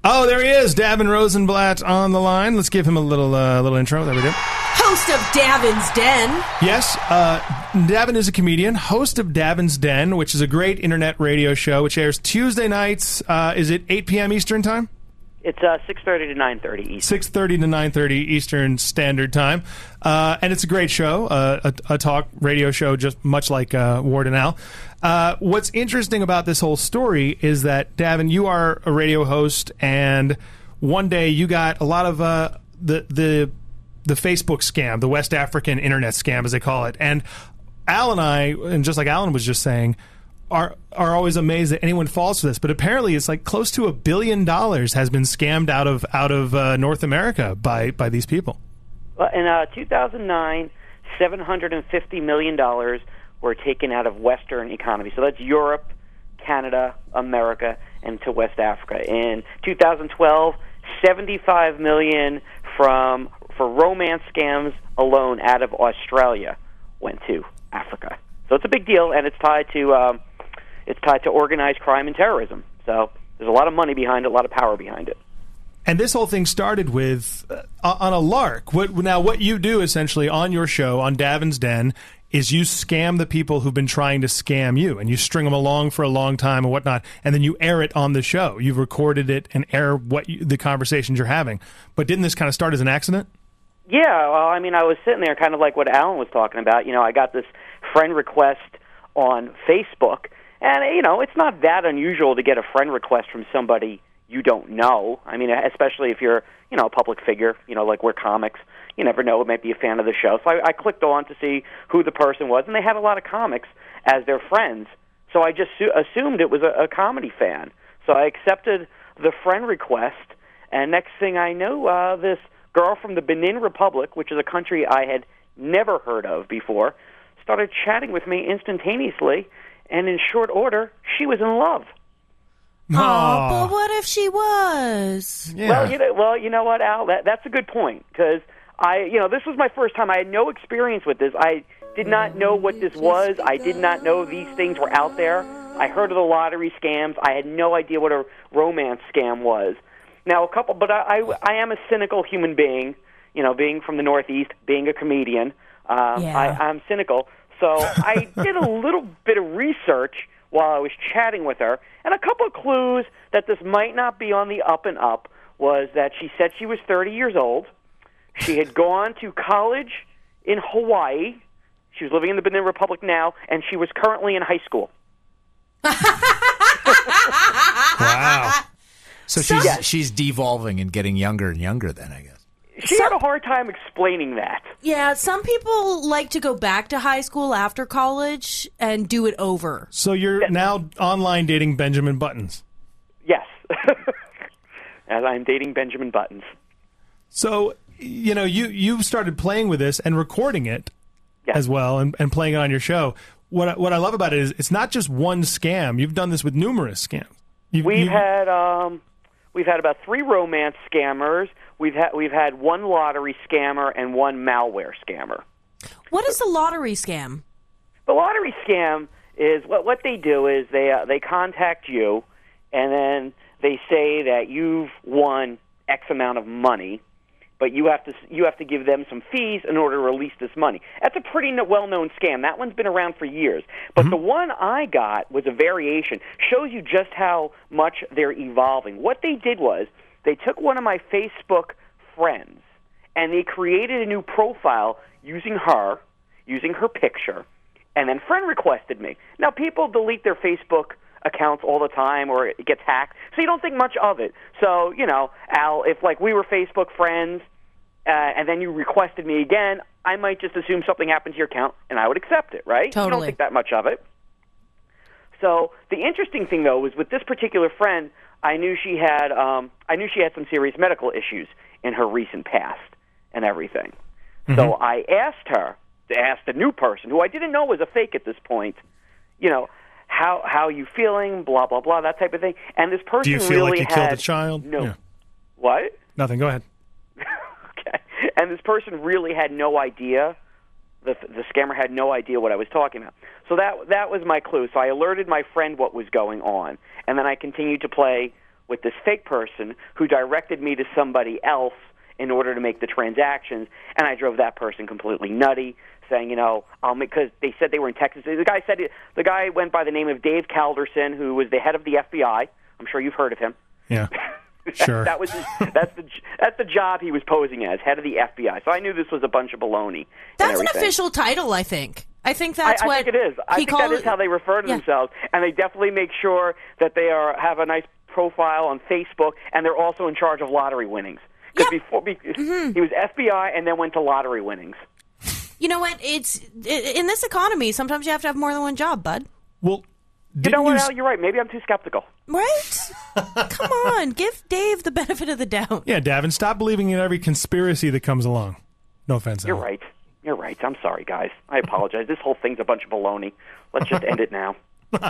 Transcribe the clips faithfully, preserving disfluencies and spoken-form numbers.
Oh, there he is, Davin Rosenblatt on the line. Let's give him a little uh, little intro. There we go. Host of Davin's Den. Yes, uh, Davin is a comedian, host of Davin's Den, which is a great internet radio show, which airs Tuesday nights. Uh, is it eight p.m. Eastern time? It's uh, six thirty to nine thirty Eastern. six thirty to nine thirty Eastern Standard Time. Uh, and it's a great show, uh, a, a talk radio show, just much like uh, Ward and Al. Uh, what's interesting about this whole story is that, Davin, you are a radio host, and one day you got a lot of uh, the the the Facebook scam, the West African internet scam, as they call it. And Al and I, and just like Alan was just saying, are are always amazed that anyone falls for this. But apparently it's like close to a billion dollars has been scammed out of out of uh, North America by, by these people. Well, in uh, two thousand nine, seven hundred fifty million dollars were taken out of Western economies. So that's Europe, Canada, America, and to West Africa. In two thousand twelve, seventy-five million dollars from for romance scams alone out of Australia went to Africa. So it's a big deal, and it's tied to um, it's tied to organized crime and terrorism. So there's a lot of money behind it, a lot of power behind it. And this whole thing started with uh, on a lark. What, now, what you do essentially on your show on Davin's Den is you scam the people who've been trying to scam you, and you string them along for a long time and whatnot, and then you air it on the show. You've recorded it and air what you, the conversations you're having. But didn't this kind of start as an accident? Yeah, well, I mean, I was sitting there kind of like what Alan was talking about. You know, I got this friend request on Facebook, and, you know, it's not that unusual to get a friend request from somebody you don't know. I mean, especially if you're, you know, a public figure, you know, like we're comics. You never know, it might be a fan of the show. So I, I clicked on to see who the person was, and they had a lot of comics as their friends. So I just su- assumed it was a, a comedy fan. So I accepted the friend request, and next thing I knew, uh, this girl from the Benin Republic, which is a country I had never heard of before, started chatting with me instantaneously, and in short order, she was in love. Oh, but what if she was? Yeah. Well, you know, well, you know what, Al? That, that's a good point, because I, you know, this was my first time. I had no experience with this. I did not know what this was. I did not know these things were out there. I heard of the lottery scams. I had no idea what a romance scam was. Now, a couple, but I, I, I am a cynical human being. You know, being from the Northeast, being a comedian, um, Yeah. I, I'm cynical. So I did a little bit of research while I was chatting with her, and a couple of clues that this might not be on the up and up was that she said she was thirty years old. She had gone to college in Hawaii. She was living in the Benin Republic now, and she was currently in high school. Wow. So she's she's devolving and getting younger and younger then, I guess. She had a hard time explaining that. Yeah, some people like to go back to high school after college and do it over. So you're now online dating Benjamin Buttons. Yes. As I'm dating Benjamin Buttons. So, you know, you, you started playing with this and recording it Yes. as well and, and playing it on your show. What I, what I love about it is it's not just one scam. You've done this with numerous scams. You've, We've you've, had um, we've had about three romance scammers. We've had we've had one lottery scammer and one malware scammer. What is the lottery scam? The lottery scam is what what they do is they uh, they contact you, and then they say that you've won X amount of money, but you have to you have to give them some fees in order to release this money. That's a pretty well-known scam. That one's been around for years. But mm-hmm. the one I got was a variation. Shows you just how much they're evolving. What they did was they took one of my Facebook friends and they created a new profile using her, using her picture, and then friend requested me. Now, people delete their Facebook accounts all the time or it gets hacked, so you don't think much of it. So, you know, Al, if like we were Facebook friends uh, and then you requested me again, I might just assume something happened to your account and I would accept it, right? Totally. You don't think that much of it. So the interesting thing, though, was with this particular friend, I knew she had um, I knew she had some serious medical issues in her recent past and everything. Mm-hmm. So I asked her, to ask the new person, who I didn't know was a fake at this point, you know, how how are you feeling, blah, blah, blah, that type of thing. And this person Do you feel really like you had... killed a child? No. Yeah. What? Nothing. Go ahead. Okay. And this person really had no idea. The the scammer had no idea what I was talking about. So that that was my clue. So I alerted my friend what was going on, and then I continued to play with this fake person who directed me to somebody else in order to make the transactions, and I drove that person completely nutty, saying, you know, I'll make, because they said they were in Texas. The guy said the guy went by the name of Dave Calderson, who was the head of the F B I. I'm sure you've heard of him. Yeah, sure. that was his, that's the that's the job he was posing as, head of the F B I. So I knew this was a bunch of baloney. That's an official title, I think. I think that's I, I what think it is. I think that is how they refer to yeah. themselves, and they definitely make sure that they are have a nice profile on Facebook, and they're also in charge of lottery winnings. Because Yep. before mm-hmm. he was F B I and then went to lottery winnings. You know what? It's in this economy. Sometimes you have to have more than one job, bud. Well, you know what, you... Al? You're right. Maybe I'm too skeptical. Right? Come on, give Dave the benefit of the doubt. Yeah, Davin, stop believing in every conspiracy that comes along. No offense. You're Al. right. You're right. I'm sorry, guys. I apologize. This whole thing's a bunch of baloney. Let's just end it now.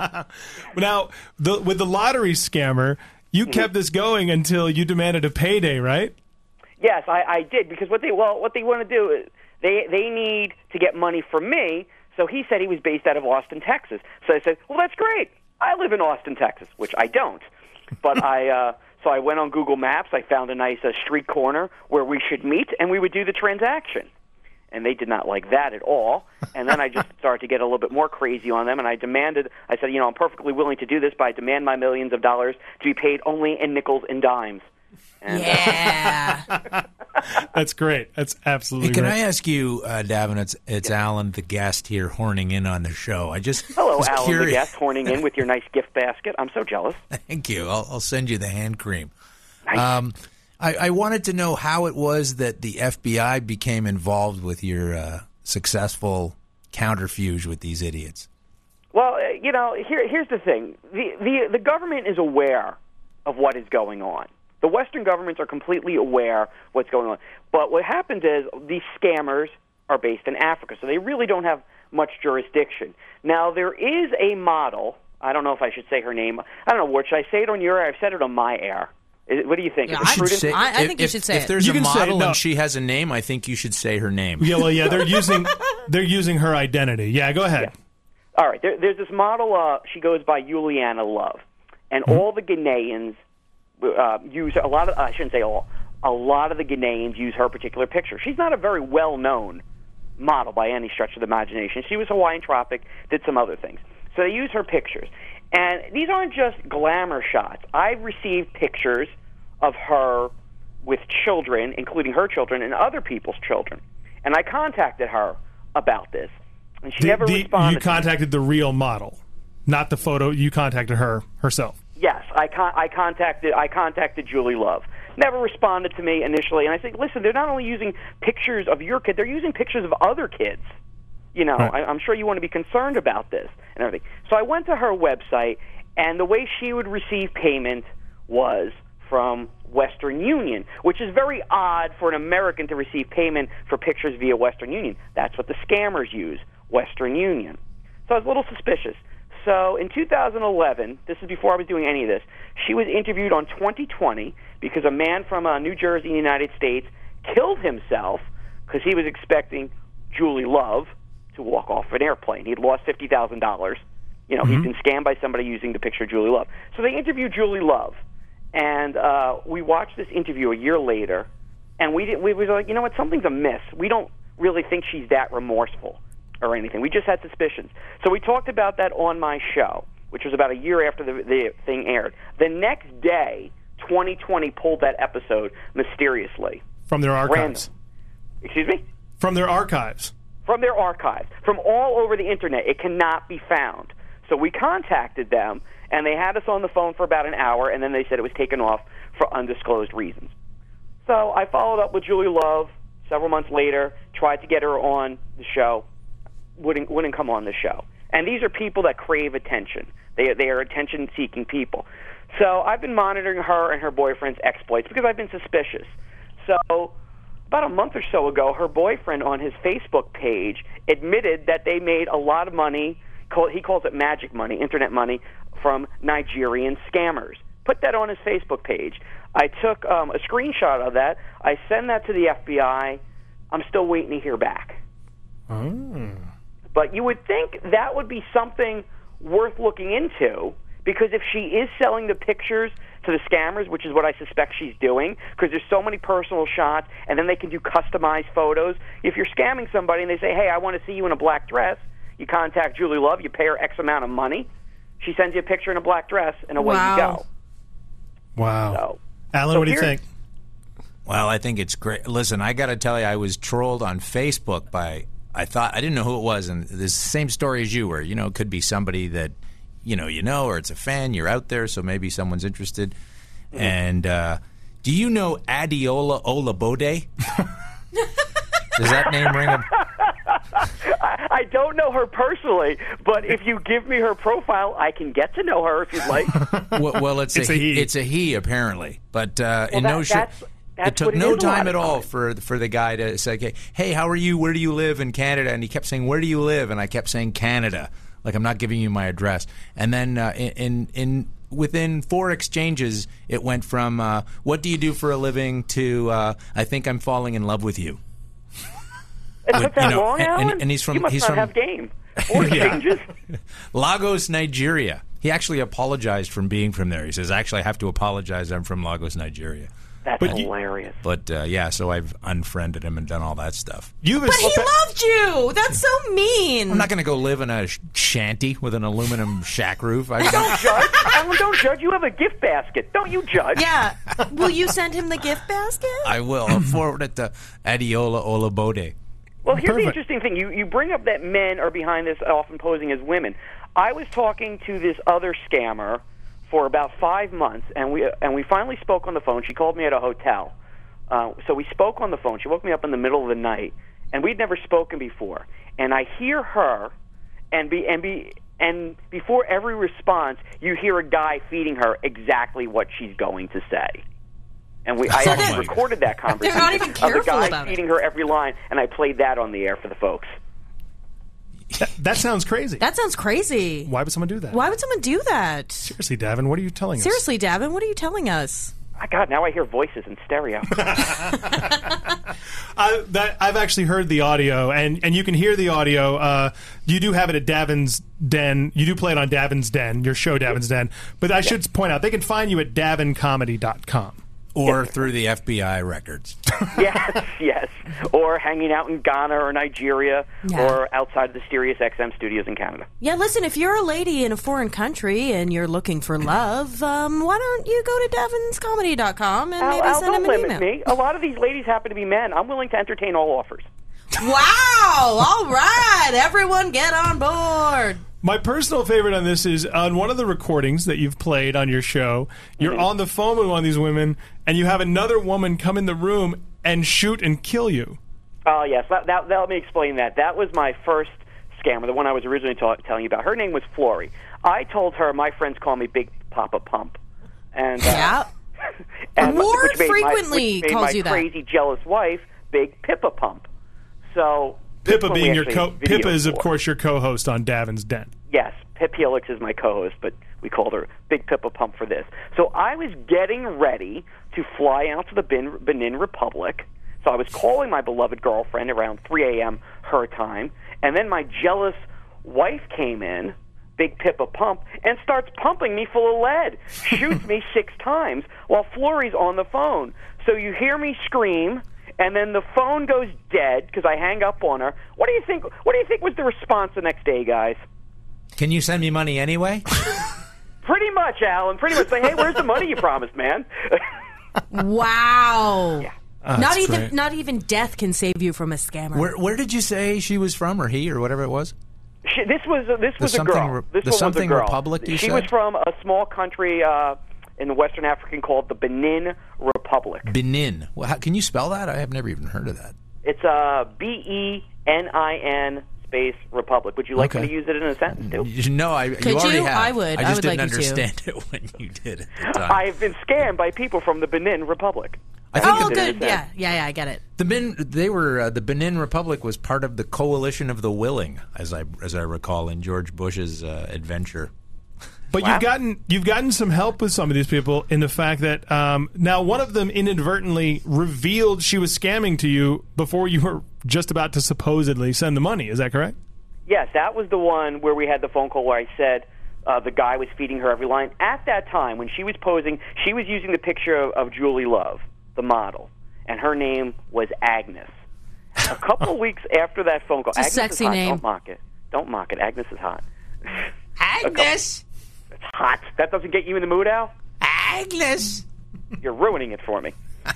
Now, the, with the lottery scammer, you mm-hmm. kept this going until you demanded a payday, right? Yes, I, I did, because what they well, what they want to do is they they need to get money from me. So he said he was based out of Austin, Texas. So I said, well, that's great. I live in Austin, Texas, which I don't. But I uh, so I went on Google Maps. I found a nice uh, street corner where we should meet, and we would do the transaction. And they did not like that at all. And then I just started to get a little bit more crazy on them, and I demanded, I said, you know, I'm perfectly willing to do this, but I demand my millions of dollars to be paid only in nickels and dimes. And, yeah. uh, That's great. That's absolutely hey, can great. I ask you, uh, Davin, it's, it's yeah. Alan, the guest here, horning in on the show. I just Hello, was Alan, curious. the guest, horning in with your nice gift basket. I'm so jealous. Thank you. I'll, I'll send you the hand cream. Nice. Um, I, I wanted to know how it was that the F B I became involved with your uh, successful counterfuge with these idiots. Well, uh, you know, here, here's the thing. The, the, the government is aware of what is going on. The Western governments are completely aware what's going on. But what happens is these scammers are based in Africa, so they really don't have much jurisdiction. Now, there is a model. I don't know if I should say her name. I don't know. What, should I say it on your air? I've said it on my air. Is, what do you think? Yeah, Is it I, prudent? Say, I, I if, think you if, should say if it. there's You a can say model it, no. and she has a name, I think you should say her name. Yeah, well, yeah, they're using they're using her identity. Yeah, go ahead. Yeah. All right. There, there's this model. Uh, she goes by Juliana Love, and Mm-hmm. all the Ghanaians uh, use a lot of. I shouldn't say all. A lot of the Ghanaians use her particular picture. She's not a very well-known model by any stretch of the imagination. She was Hawaiian Tropic, did some other things. So they use her pictures. And these aren't just glamour shots. I've received pictures of her with children, including her children and other people's children. And I contacted her about this. And she The- never the- responded. You contacted the real model, not the photo. You contacted her herself. Yes, I, con- I contacted I contacted Julie Love. Never responded to me initially, and I said, "Listen, they're not only using pictures of your kid; they're using pictures of other kids. You know, Right. I, I'm sure you want to be concerned about this and everything." So I went to her website, and the way she would receive payment was from Western Union, which is very odd for an American to receive payment for pictures via Western Union. That's what the scammers use, Western Union. So I was a little suspicious. So in two thousand eleven, this is before I was doing any of this, she was interviewed on twenty twenty because a man from uh, New Jersey, United States, killed himself because he was expecting Julie Love to walk off an airplane. He'd lost fifty thousand dollars. You know, mm-hmm. he'd been scammed by somebody using the picture of Julie Love. So they interviewed Julie Love, and uh, we watched this interview a year later, and we did, we were like, you know what, something's amiss. We don't really think she's that remorseful or anything. We just had suspicions. So we talked about that on my show, which was about a year after the, the thing aired. The next day, twenty twenty pulled that episode mysteriously. From their archives. Random. Excuse me? From their archives. From their archives. From all over the Internet. It cannot be found. So we contacted them, and they had us on the phone for about an hour, and then they said it was taken off for undisclosed reasons. So I followed up with Julie Love several months later, tried to get her on the show. Wouldn't wouldn't come on the show. And these are people that crave attention. They they are attention-seeking people. So I've been monitoring her and her boyfriend's exploits because I've been suspicious. So about a month or so ago, her boyfriend on his Facebook page admitted that they made a lot of money. He calls it magic money, internet money, from Nigerian scammers. Put that on his Facebook page. I took um, a screenshot of that. I sent that to the F B I. I'm still waiting to hear back. Oh. But you would think that would be something worth looking into, Because if she is selling the pictures to the scammers, which is what I suspect she's doing, because there's so many personal shots, and then they can do customized photos. If you're scamming somebody and they say, hey, I want to see you in a black dress, you contact Julie Love, you pay her X amount of money, she sends you a picture in a black dress, and away Wow. you go. Wow. So, Alan, so what do you here's- think? Well, I think it's great. Listen, I got to tell you, I was trolled on Facebook by, I thought, I didn't know who it was, and this is the same story as you were. You know, it could be somebody that, you know, you know, or it's a fan, you're out there, so maybe someone's interested. Mm-hmm. And uh, do you know Adiola Olabode? Does that name ring a... I, I don't know her personally, but if you give me her profile, I can get to know her if you'd like. well, well, it's, It's a, a he. It's a he, apparently. But uh, Well, in that- no shit, that's- that's it took what it no is a lot time of at all times. for for the guy to say, "Hey, how are you? Where do you live in Canada?" And he kept saying, "Where do you live?" And I kept saying, "Canada." Like, I'm not giving you my address. And then uh, in, in in within four exchanges, it went from uh, "What do you do for a living?" to uh, "I think I'm falling in love with you." It But, took that you know, long, and- and- Alan? and he's from- You must he's not from- have game. Or exchanges. Lagos, Nigeria. He actually apologized from being from there. He says, "Actually, I have to apologize. I'm from Lagos, Nigeria." That's But you- hilarious. But uh, yeah, so I've unfriended him and done all that stuff. You've But he espe- loved you. That's so mean. I'm not going to go live in a sh- shanty with an aluminum shack roof. I Don't judge. Alan, don't judge. You have a gift basket. Don't you judge. Yeah. Will you send him the gift basket? I will. I'll forward it to Adiola Olabode. Well, here's Perfect. the interesting thing. You, you bring up that men are behind this, often posing as women. I was talking to this other scammer for about five months, and we and we finally spoke on the phone. She called me at a hotel. Uh, so we spoke on the phone. She woke me up in the middle of the night, and we'd never spoken before. And I hear her, and be and be and before every response, you hear a guy feeding her exactly what she's going to say. And we, I So actually they're- recorded that conversation not even of the careful guy about it. feeding her every line, and I played that on the air for the folks. That, that sounds crazy. That sounds crazy. Why would someone do that? Why would someone do that? Seriously, Davin, what are you telling us? Seriously, Davin, what are you telling us? My God, now I hear voices in stereo. I, that, I've actually heard the audio, and, and you can hear the audio. Uh, you do have it at Davin's Den. You do play it on Davin's Den, your show Davin's Den. But I should point out, they can find you at davin comedy dot com. Or through the F B I records. Yes, yes. Or hanging out in Ghana or Nigeria Yeah. or outside the Sirius X M studios in Canada. Yeah, listen, if you're a lady in a foreign country and you're looking for love, um, why don't you go to davinscomedy comedy dot com and Al, maybe Al, send don't him an limit email? me. A lot of these ladies happen to be men. I'm willing to entertain all offers. Wow! All right, everyone get on board. My personal favorite on this is on one of the recordings that you've played on your show, you're Mm-hmm. on the phone with one of these women, and you have another woman come in the room and shoot and kill you. Oh, yes. That, that, that, let me explain that. That was my first scammer, the one I was originally ta- telling you about. Her name was Flory. I told her my friends call me Big Papa Pump. And, uh, Yeah. and Ward which made my- frequently which made calls my you that. crazy, jealous wife Big Pippa Pump. So this Pippa one we being your actually co- video Pippa is of for. course your co-host on Davin's Den. Yes, Pip Helix is my co-host, but we called her Big Pippa Pump for this. So I was getting ready to fly out to the Bin- Benin Republic. So I was calling my beloved girlfriend around three a.m. her time, and then my jealous wife came in, Big Pippa Pump, and starts pumping me full of lead, shoots me six times while Flory's on the phone. So you hear me scream, and then the phone goes dead because I hang up on her. What do you think? What do you think was the response the next day, guys? Can you send me money anyway? Pretty much, Alan. Pretty much say, hey, where's the money you promised, man? Wow. Yeah. Oh, not that's even great. not even death can save you from a scammer. Where where did you say she was from, or he, or whatever it was? She, this was uh, this was a something girl. re- This the one something was a girl. Republic, you she said? was from a small country uh, in the Western African called the Benin Republic. Benin. Well, how, can you spell that? I have never even heard of that. It's uh, B E N I N space Republic. Would you like Okay. me to use it in a sentence too? You- No, I. Could you already you? have. I would. I I just would didn't like you to. understand it when you did at the time. I've been scammed by people from the Benin Republic. I think Oh, it good. in a Yeah, sense. yeah, yeah. I get it. The Ben, they were uh, the Benin Republic was part of the coalition of the willing, as I as I recall in George Bush's uh, adventure. But Wow. you've gotten you've gotten some help with some of these people in the fact that um, now one of them inadvertently revealed she was scamming to you before you were just about to supposedly send the money. Is that correct? Yes, that was the one where we had the phone call where I said, uh, the guy was feeding her every line. At that time, when she was posing, she was using the picture of, of Julie Love, the model, and her name was Agnes. A couple weeks after that phone call, It's a Agnes sexy is hot. name. Don't mock it. Don't mock it. Agnes is hot. Agnes! It's hot. That doesn't get you in the mood, Al? Agnes! You're ruining it for me.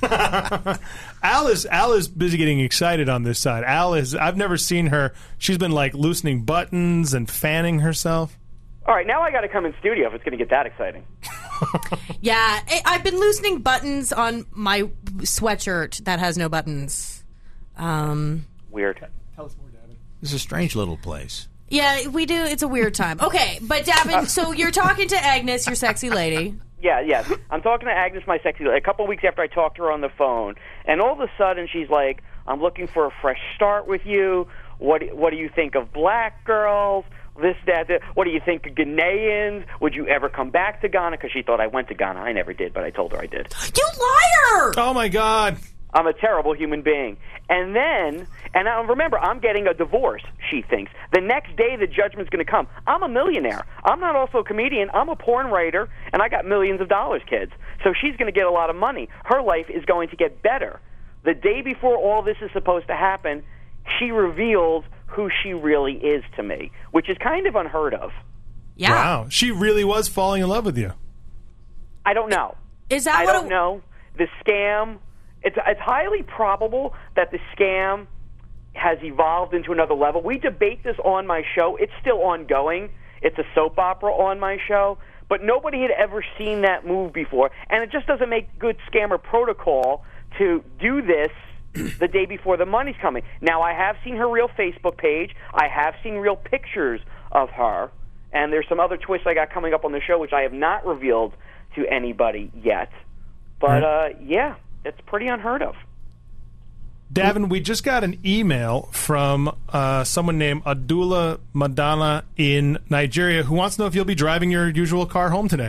Al is Al is busy getting excited on this side. Al is I've never seen her. She's been like loosening buttons and fanning herself. All right, now I got to come in studio if it's going to get that exciting. Yeah, I- I've been loosening buttons on my sweatshirt that has no buttons. Um, Weird. Tell us more, Davin. It's a strange little place. yeah, we do. It's a weird time. Okay, but Davin, so you're talking to Agnes, your sexy lady. Yeah, yes. I'm talking to Agnes, my sexy lady, a couple weeks after I talked to her on the phone, and all of a sudden she's like, I'm looking for a fresh start with you. What do, what do you think of black girls? This, that, that. What do you think of Ghanaians? Would you ever come back to Ghana? Because she thought I went to Ghana. I never did, but I told her I did. You liar! Oh my God! I'm a terrible human being. And then, and now remember, I'm getting a divorce, she thinks. The next day the judgment's going to come. I'm a millionaire. I'm not also a comedian. I'm a porn writer, and I got millions of dollars, kids. So she's going to get a lot of money. Her life is going to get better. The day before all this is supposed to happen, she reveals who she really is to me, which is kind of unheard of. Yeah. Wow, she really was falling in love with you. I don't know. Is that I what don't it, know. The scam, it's, it's highly probable that the scam has evolved into another level. We debate this on my show. It's still ongoing. It's a soap opera on my show. But nobody had ever seen that move before. And it just doesn't make good scammer protocol to do this the day before the money's coming. Now, I have seen her real Facebook page. I have seen real pictures of her. And there's some other twists I got coming up on the show, which I have not revealed to anybody yet. But, uh, yeah, it's pretty unheard of. Davin, we just got an email from uh, someone named Adula Madana in Nigeria who wants to know if you'll be driving your usual car home today.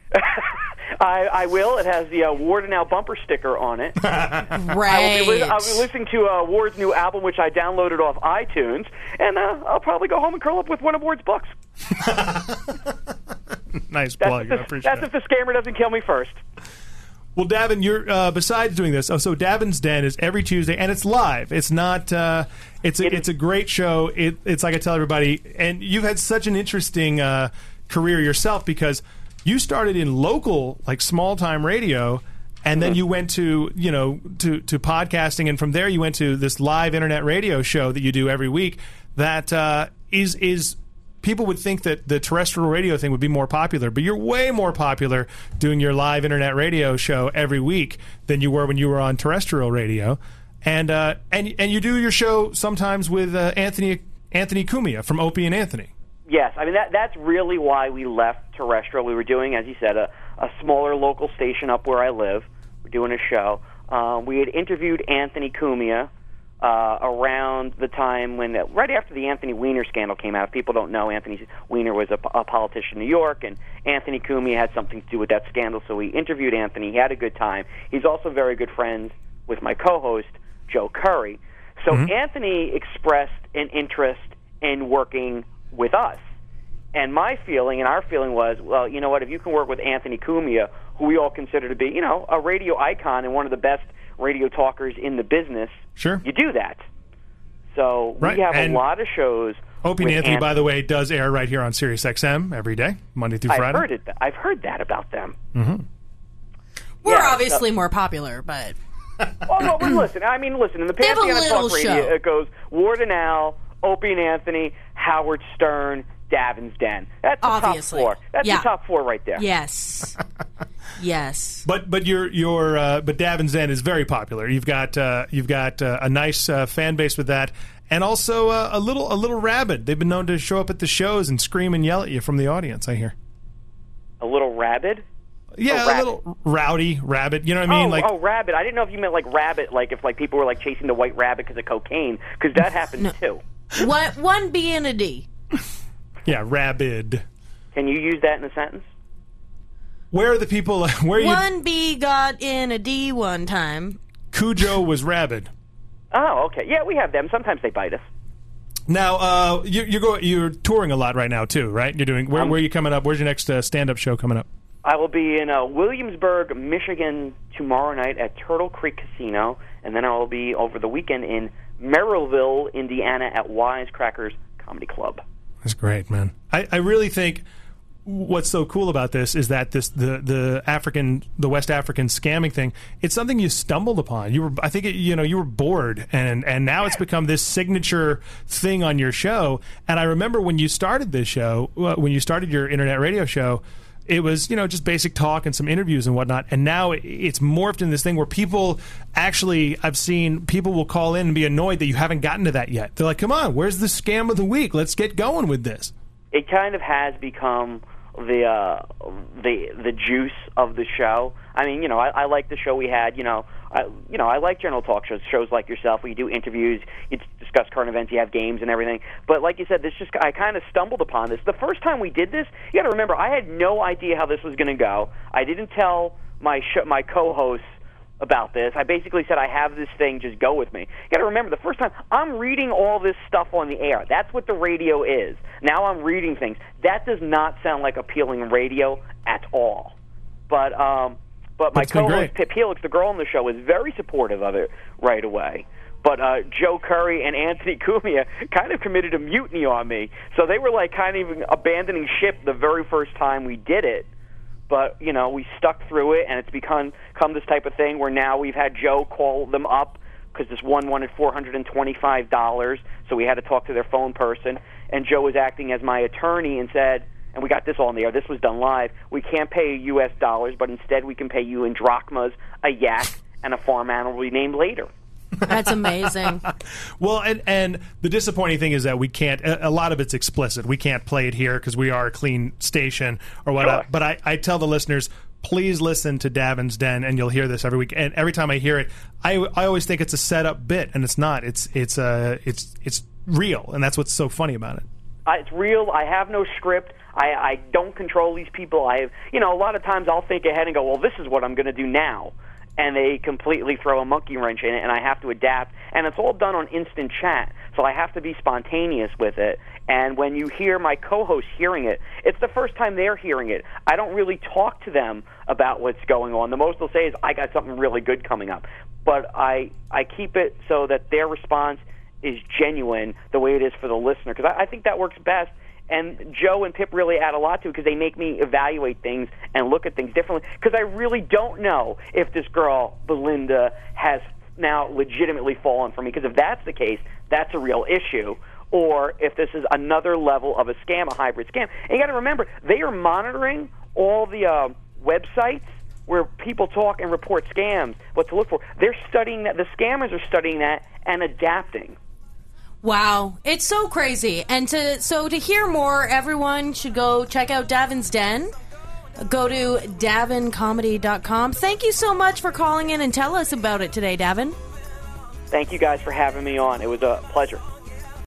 I, I will. It has the uh, Ward and Now bumper sticker on it. right? I will be, li- I'll be listening to uh, Ward's new album, which I downloaded off iTunes, and uh, I'll probably go home and curl up with one of Ward's books. Nice That's, plug. if I the, appreciate that's it. if the scammer doesn't kill me first. Well, Davin, you're uh, besides doing this. Oh, so Davin's Den is every Tuesday, and it's live. It's not. Uh, it's a, It is- it's a great show. It, it's like I tell everybody, and you've had such an interesting uh, career yourself because you started in local, like small time radio, and then you went to you know to to podcasting, and from there you went to this live internet radio show that you do every week. That uh, is is. People would think that the terrestrial radio thing would be more popular, but you're way more popular doing your live internet radio show every week than you were when you were on terrestrial radio. And uh, and and you do your show sometimes with uh, Anthony Anthony Cumia from Opie and Anthony. Yes, I mean that that's really why we left terrestrial. We were doing, as you said, a, a smaller local station up where I live. We're doing a show. Um, we had interviewed Anthony Cumia uh, around the time when, uh, right after the Anthony Weiner scandal came out. If people don't know, Anthony Weiner was a, a politician in New York, and Anthony Cumia had something to do with that scandal. So we interviewed Anthony. He had a good time. He's also very good friends with my co-host Joe Curry. So mm-hmm. Anthony expressed an interest in working with us. And my feeling and our feeling was, well, you know what, if you can work with Anthony Cumia, who we all consider to be, you know, a radio icon and one of the best radio talkers in the business, sure, you do that. So right. we have and a lot of shows. Opie and Anthony, Anthony, by the way, does air right here on Sirius X M every day, Monday through I've Friday. Heard it, I've heard that about them. Mm-hmm. We're yeah, obviously so, more popular, but... oh, no, but listen, I mean, listen, in the Pantheon of Talk Radio, show. It goes Ward and Al, Opie and Anthony, Howard Stern, Davin's Den. That's the Obviously. top four. That's yeah. the top four right there. Yes. yes. But but your your uh, but Davin's Den is very popular. You've got uh, you've got uh, a nice uh, fan base with that, and also uh, a little a little rabid. They've been known to show up at the shows and scream and yell at you from the audience. I hear. A little rabid. Yeah, oh, a little rowdy, rabid. You know what I mean? Oh, like oh, rabbit. I didn't know if you meant like rabbit, like if like people were like chasing the white rabbit because of cocaine, because that happens no. too. What one B and a D? Yeah, rabid. Can you use that in a sentence? Where are the people? Where you? One B got in a D one time. Cujo was rabid. Oh, okay. Yeah, we have them. Sometimes they bite us. Now, uh, you, you're go, you're touring a lot right now too, right? You're doing. Where, Um, where are you coming up? Where's your next uh, stand-up show coming up? I will be in uh, Williamsburg, Michigan tomorrow night at Turtle Creek Casino, and then I will be over the weekend in Merrillville, Indiana at Wisecrackers Comedy Club. That's great, man. I, I really think what's so cool about this is that this the the African the West African scamming thing, it's something you stumbled upon. You were I think it, you know you were bored and and now it's become this signature thing on your show. And I remember when you started this show, when you started your internet radio show, it was, you know, just basic talk and some interviews and whatnot. And now it's morphed in this thing where people actually, I've seen people will call in and be annoyed that you haven't gotten to that yet. They're like, come on, where's the scam of the week? Let's get going with this. It kind of has become the uh, the the juice of the show. I mean, you know, I, I like the show we had. You know, I you know I like general talk shows, shows like yourself, where you do interviews, you discuss current events, you have games and everything. But like you said, this just I kind of stumbled upon this. The first time we did this, you got to remember, I had no idea how this was going to go. I didn't tell my sh- my co-hosts about this. I basically said, I have this thing, just go with me. You got to remember, the first time, I'm reading all this stuff on the air. That's what the radio is. Now I'm reading things. That does not sound like appealing radio at all. But um, but my That's been co-host, great. Pip Helix, the girl on the show, is very supportive of it right away. But uh, Joe Curry and Anthony Cumia kind of committed a mutiny on me. So they were like kind of abandoning ship the very first time we did it. But, you know, we stuck through it, and it's become, become this type of thing where now we've had Joe call them up because this one wanted four hundred twenty-five dollars, so we had to talk to their phone person. And Joe was acting as my attorney and said, and we got this all in the air, this was done live, we can't pay you U S dollars, but instead we can pay you in drachmas, a yak, and a farm animal we named later. That's amazing. Well, and, and the disappointing thing is that we can't, a, a lot of it's explicit. We can't play it here because we are a clean station or whatnot. Sure. But I, I tell the listeners, please listen to Davin's Den, and you'll hear this every week. And every time I hear it, I, I always think it's a setup bit, and it's not. It's it's uh, it's it's real, and that's what's so funny about it. Uh, it's real. I have no script. I, I don't control these people. I have, you know, a lot of times I'll think ahead and go, well, this is what I'm going to do now. And they completely throw a monkey wrench in it, and I have to adapt. And it's all done on instant chat, so I have to be spontaneous with it. And when you hear my co-host hearing it, it's the first time they're hearing it. I don't really talk to them about what's going on. The most they'll say is, I got something really good coming up. But I, I keep it so that their response is genuine the way it is for the listener, because I, I think that works best. And Joe and Pip really add a lot to it because they make me evaluate things and look at things differently, because I really don't know if this girl, Belinda, has now legitimately fallen for me, because if that's the case, that's a real issue, or if this is another level of a scam, a hybrid scam. And you got to remember, they are monitoring all the uh, websites where people talk and report scams, what to look for. They're studying that. The scammers are studying that and adapting. Wow, it's so crazy. And to so to hear more, everyone should go check out Davin's Den. Go to davin comedy dot com. Thank you so much for calling in and tell us about it today, Davin. Thank you guys for having me on. It was a pleasure.